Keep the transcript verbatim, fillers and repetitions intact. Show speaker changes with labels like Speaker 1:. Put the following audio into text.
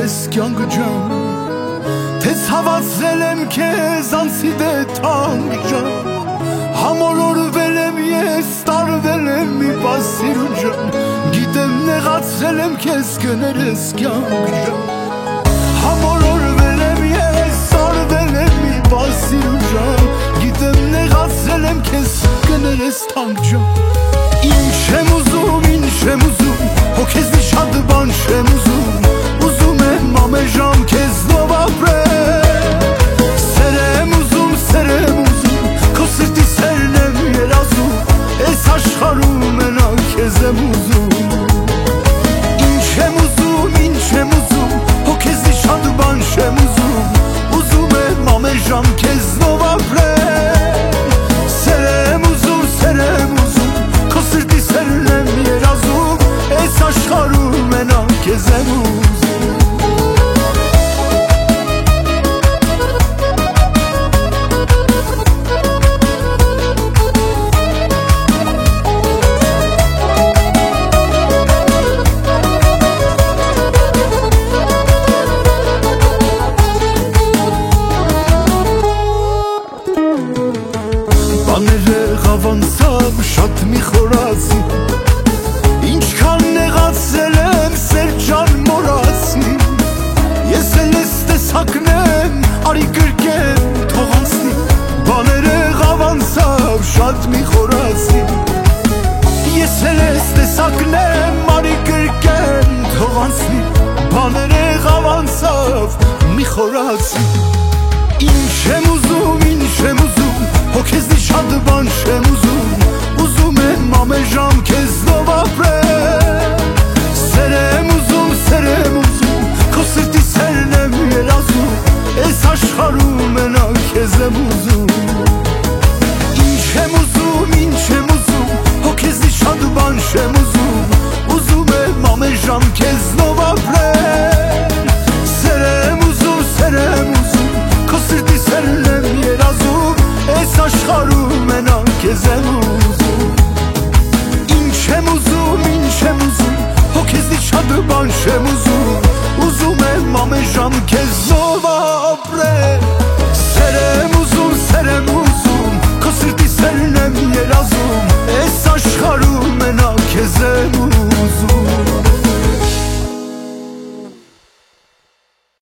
Speaker 1: կներես կյանք ջան, թե ցավացել եմ քեզ անցիդե թանկ ջան, համորորվել եմ ես, տարվել եմ մի բաց սիրուն ջան, գիտեմ նեղացել եմ քեզ կներես կյանք ջան, համորորվել եմ ես, տարվել եմ մի բաց սիրուն ջան, գիտեմ նեղացել եմ քեզ կներես թանկ ջան, ինչ եմ ուզում, ինչ եմ ուզում, հոգեզնի շատ բան չեմ ուզում, ուզում եմ ամեժամ քեզնով ապրել, սեր եմ ուզում, սեր եմ ուզում, քո սրտի սերն եմ երազում, այս աշխարհում մենակ քեզ եմ ուզում, ինչ եմ ուզում, ինչ եմ ուզում, հոգեզնի շատ բան չեմ ուզում, ուզում եմ ամեժամ քեզնով ապրել, սեր եմ ուզում, սեր եմ ուզում, քո սրտի սերն եմ երազում, այս աշխարհում մենակ քեզ եմ ուզում։ Բաները ղավանցավ շատ մի խորացի, ինչքան նեղացել եմ սեր ջան մորացի, ես էլ ես տեսակնեմ արի գրկեմ թող անցնի, բաները ղավանցավ շատ մի խորացի, ես էլ ես տեսակնեմ արի գրկեմ թող անցնի, բաները ղավանցավ մի խորացի, ինչ եմ ուզում, ինչ եմ ուզում, հոգեզնի շատ բան չեմ ուզում, ուզում եմ ամեժամ քեզնով ապրել, սեր եմ ուզում, սեր եմ ուզում, քո սրտի սերն եմ երազում, այս աշխարհում մենակ քեզ եմ ուզում, ինչ եմ ուզում, ինչ եմ ուզում, հոգեզնի շատ բան չեմ ուզում, ուզում եմ ամեժամ քեզնով ապրել, սեր եմ ուզում, սեր եմ ուզում, քո սրտի սերն եմ երազում, այս աշխարհում մենակ քեզ եմ ուզում, ինչ եմ ուզում, ինչ եմ ուզում, հոգեզնի շատ բան չեմ ուզում, ուզում եմ ամեժամ քեզնով ապրել, սեր եմ ուզում, սեր եմ ուզում, քո սրտի սերն եմ երազում, այս աշխարհում մենակ